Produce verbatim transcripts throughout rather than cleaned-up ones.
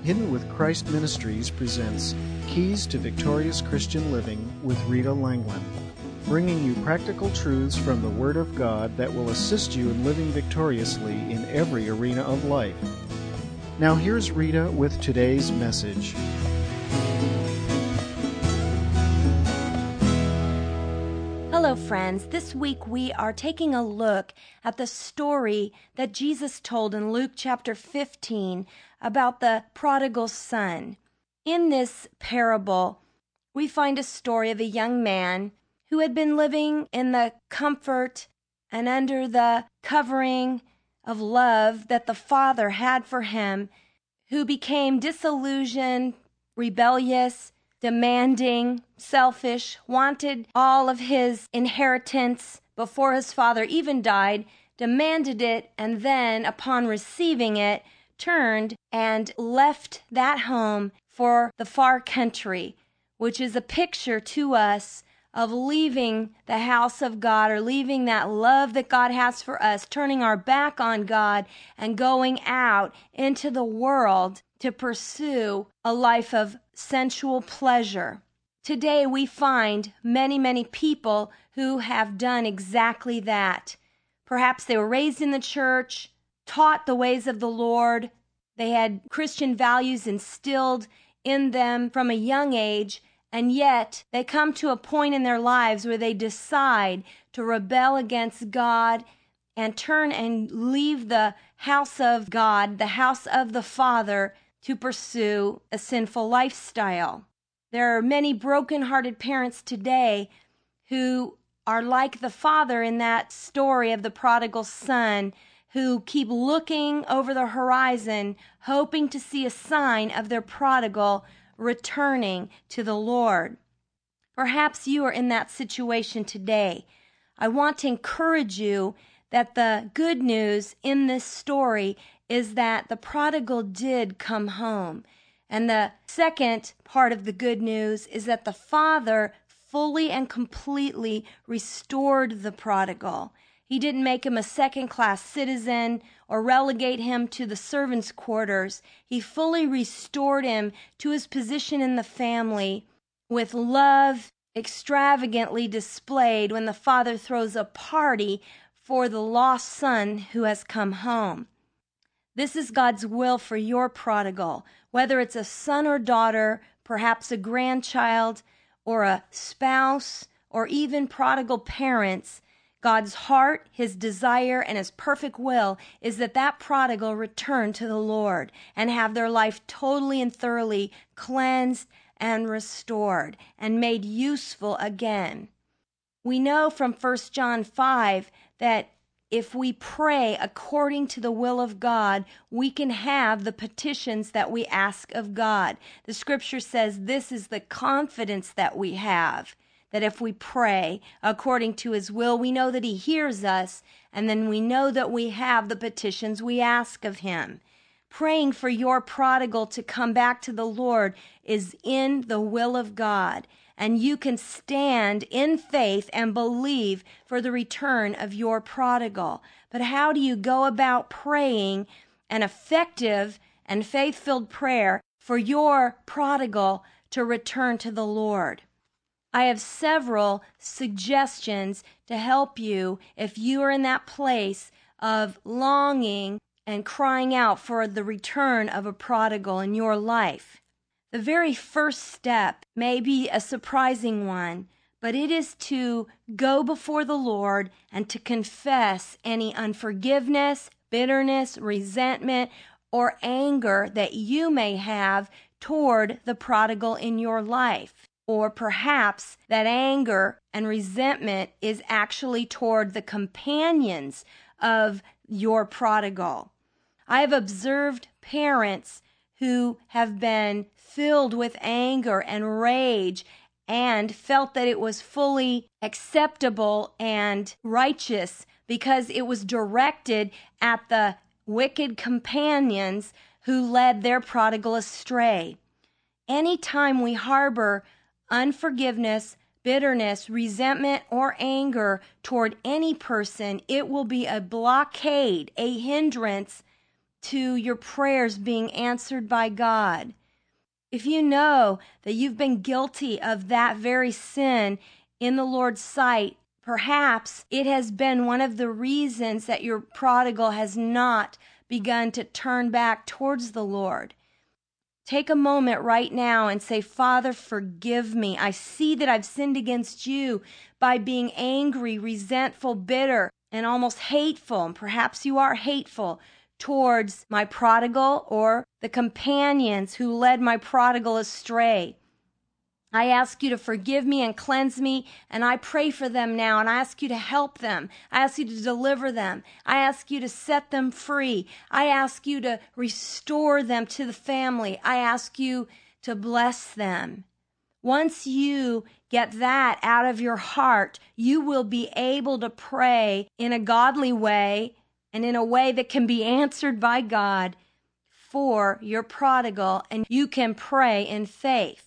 Hidden with Christ Ministries presents Keys to Victorious Christian Living with Rita Langland, bringing you practical truths from the Word of God that will assist you in living victoriously in every arena of life. Now here's Rita with today's message. Hello, friends. This week we are taking a look at the story that Jesus told in Luke chapter fifteen about the prodigal son. In this parable, we find a story of a young man who had been living in the comfort and under the covering of love that the Father had for him, who became disillusioned, rebellious, demanding, selfish, wanted all of his inheritance before his father even died, demanded it, and then, upon receiving it, turned and left that home for the far country, which is a picture to us of leaving the house of God, or leaving that love that God has for us, turning our back on God and going out into the world to pursue a life of sensual pleasure. Today we find many, many people who have done exactly that. Perhaps they were raised in the church, taught the ways of the Lord. They had Christian values instilled in them from a young age, and yet they come to a point in their lives where they decide to rebel against God and turn and leave the house of God, the house of the Father, to pursue a sinful lifestyle. There are many broken-hearted parents today who are like the father in that story of the prodigal son, who keep looking over the horizon, hoping to see a sign of their prodigal returning to the Lord. Perhaps you are in that situation today. I want to encourage you that the good news in this story is that the prodigal did come home. And the second part of the good news is that the Father fully and completely restored the prodigal. He didn't make him a second-class citizen or relegate him to the servants' quarters. He fully restored him to his position in the family, with love extravagantly displayed when the father throws a party for the lost son who has come home. This is God's will for your prodigal, whether it's a son or daughter, perhaps a grandchild, or a spouse, or even prodigal parents. God's heart, His desire, and His perfect will is that that prodigal return to the Lord and have their life totally and thoroughly cleansed and restored and made useful again. We know from First John five that if we pray according to the will of God, we can have the petitions that we ask of God. The scripture says this is the confidence that we have, that if we pray according to His will, we know that He hears us, and then we know that we have the petitions we ask of Him. Praying for your prodigal to come back to the Lord is in the will of God, and you can stand in faith and believe for the return of your prodigal. But how do you go about praying an effective and faith-filled prayer for your prodigal to return to the Lord? I have several suggestions to help you if you are in that place of longing and crying out for the return of a prodigal in your life. The very first step may be a surprising one, but it is to go before the Lord and to confess any unforgiveness, bitterness, resentment, or anger that you may have toward the prodigal in your life. Or perhaps that anger and resentment is actually toward the companions of your prodigal. I have observed parents who have been filled with anger and rage and felt that it was fully acceptable and righteous because it was directed at the wicked companions who led their prodigal astray. Anytime we harbor unforgiveness, bitterness, resentment, or anger toward any person, it will be a blockade, a hindrance to your prayers being answered by God. If you know that you've been guilty of that very sin in the Lord's sight, perhaps it has been one of the reasons that your prodigal has not begun to turn back towards the Lord. Take a moment right now and say, Father, forgive me. I see that I've sinned against you by being angry, resentful, bitter, and almost hateful. And perhaps you are hateful towards my prodigal or the companions who led my prodigal astray. I ask you to forgive me and cleanse me, and I pray for them now, and I ask you to help them. I ask you to deliver them. I ask you to set them free. I ask you to restore them to the family. I ask you to bless them. Once you get that out of your heart, you will be able to pray in a godly way and in a way that can be answered by God for your prodigal, and you can pray in faith.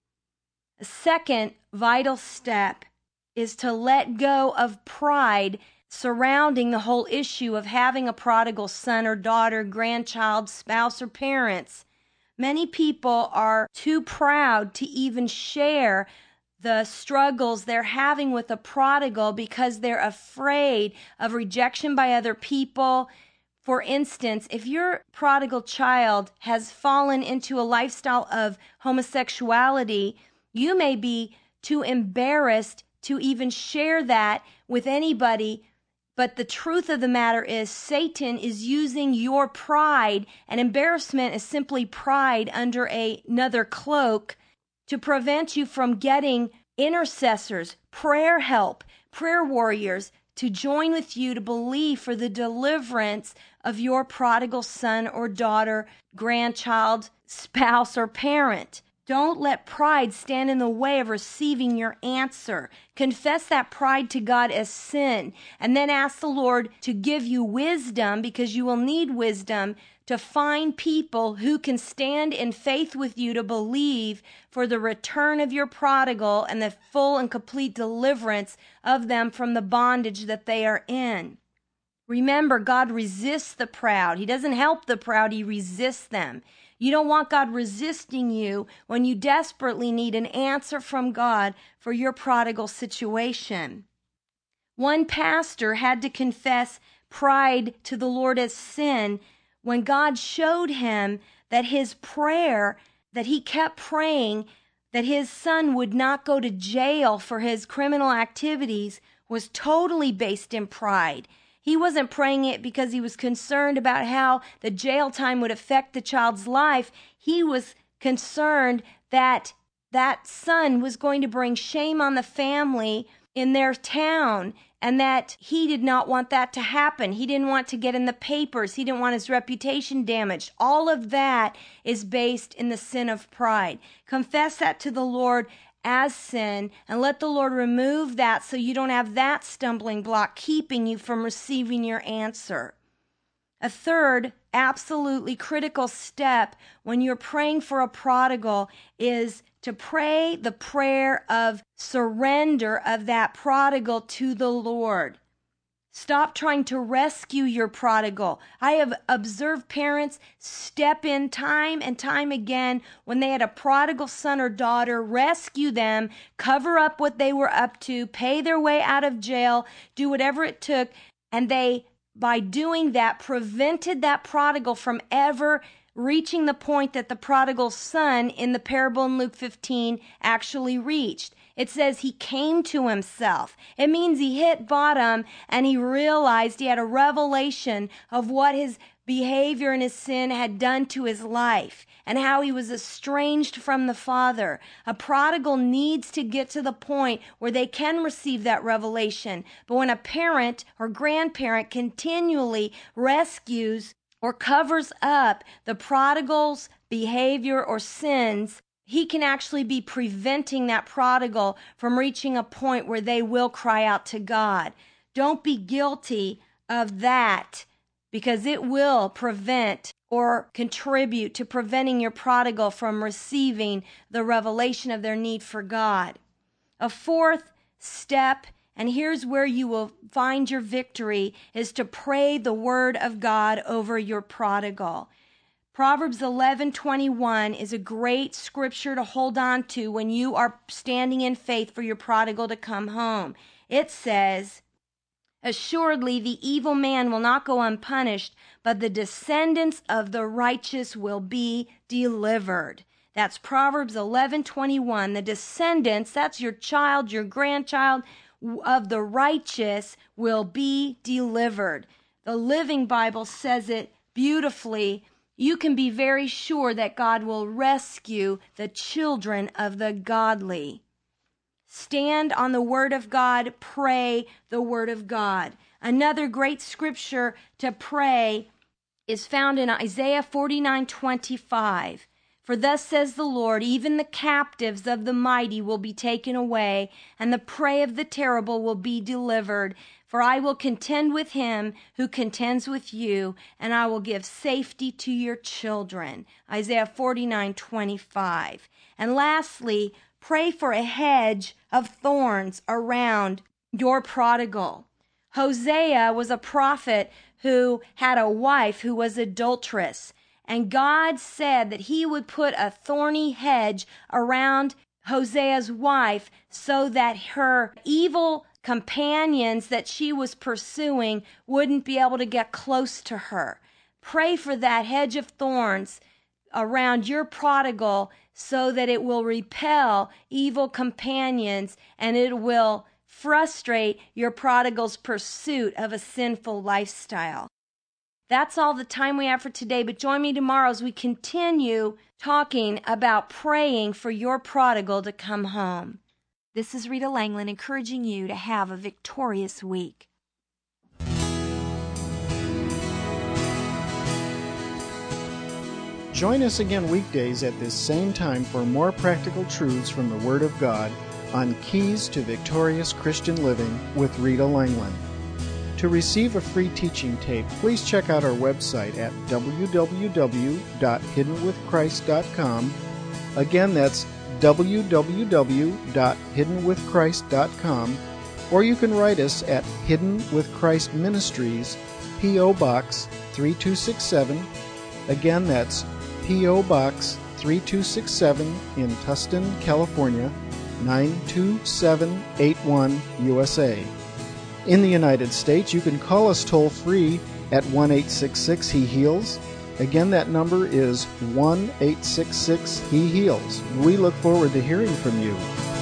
A second vital step is to let go of pride surrounding the whole issue of having a prodigal son or daughter, grandchild, spouse, or parents. Many people are too proud to even share the struggles they're having with a prodigal because they're afraid of rejection by other people. For instance, if your prodigal child has fallen into a lifestyle of homosexuality, you may be too embarrassed to even share that with anybody, but the truth of the matter is Satan is using your pride, and embarrassment is simply pride under a, another cloak, to prevent you from getting intercessors, prayer help, prayer warriors to join with you to believe for the deliverance of your prodigal son or daughter, grandchild, spouse, or parent. Don't let pride stand in the way of receiving your answer. Confess that pride to God as sin, and then ask the Lord to give you wisdom, because you will need wisdom to find people who can stand in faith with you to believe for the return of your prodigal and the full and complete deliverance of them from the bondage that they are in. Remember, God resists the proud. He doesn't help the proud, He resists them. You don't want God resisting you when you desperately need an answer from God for your prodigal situation. One pastor had to confess pride to the Lord as sin when God showed him that his prayer, that he kept praying that his son would not go to jail for his criminal activities, was totally based in pride. He wasn't praying it because he was concerned about how the jail time would affect the child's life. He was concerned that that son was going to bring shame on the family in their town, and that he did not want that to happen. He didn't want to get in the papers. He didn't want his reputation damaged. All of that is based in the sin of pride. Confess that to the Lord as sin, and let the Lord remove that so you don't have that stumbling block keeping you from receiving your answer. A third absolutely critical step when you're praying for a prodigal is to pray the prayer of surrender of that prodigal to the Lord. Stop trying to rescue your prodigal. I have observed parents step in time and time again when they had a prodigal son or daughter, rescue them, cover up what they were up to, pay their way out of jail, do whatever it took, and they, by doing that, prevented that prodigal from ever reaching the point that the prodigal son in the parable in Luke fifteen actually reached. It says he came to himself. It means he hit bottom and he realized, he had a revelation of what his behavior and his sin had done to his life and how he was estranged from the Father. A prodigal needs to get to the point where they can receive that revelation. But when a parent or grandparent continually rescues or covers up the prodigal's behavior or sins, he can actually be preventing that prodigal from reaching a point where they will cry out to God. Don't be guilty of that, because it will prevent or contribute to preventing your prodigal from receiving the revelation of their need for God. A fourth step And here's where you will find your victory, is to pray the word of God over your prodigal. Proverbs eleven twenty-one is a great scripture to hold on to when you are standing in faith for your prodigal to come home. It says, "Assuredly the evil man will not go unpunished, but the descendants of the righteous will be delivered." That's Proverbs eleven twenty-one. The descendants, that's your child, your grandchild, of the righteous will be delivered. The Living Bible says it beautifully. You can be very sure that God will rescue the children of the godly. Stand on the word of God, pray the word of God. Another great scripture to pray is found in Isaiah forty-nine twenty-five. "For thus says the Lord, even the captives of the mighty will be taken away, and the prey of the terrible will be delivered. For I will contend with him who contends with you, and I will give safety to your children." Isaiah forty-nine twenty-five. And lastly, pray for a hedge of thorns around your prodigal. Hosea was a prophet who had a wife who was adulterous. And God said that he would put a thorny hedge around Hosea's wife so that her evil companions that she was pursuing wouldn't be able to get close to her. Pray for that hedge of thorns around your prodigal so that it will repel evil companions and it will frustrate your prodigal's pursuit of a sinful lifestyle. That's all the time we have for today, but join me tomorrow as we continue talking about praying for your prodigal to come home. This is Rita Langland encouraging you to have a victorious week. Join us again weekdays at this same time for more practical truths from the Word of God on Keys to Victorious Christian Living with Rita Langland. To receive a free teaching tape, please check out our website at w w w dot hidden with christ dot com. Again, that's w w w dot hidden with christ dot com, or you can write us at Hidden with Christ Ministries, P O. Box three two six seven. Again, that's P O. Box three two six seven in Tustin, California, nine two seven eight one, U S A. In the United States, you can call us toll-free at one eight six six, He Heals. Again, that number is one eight six six, He Heals. We look forward to hearing from you.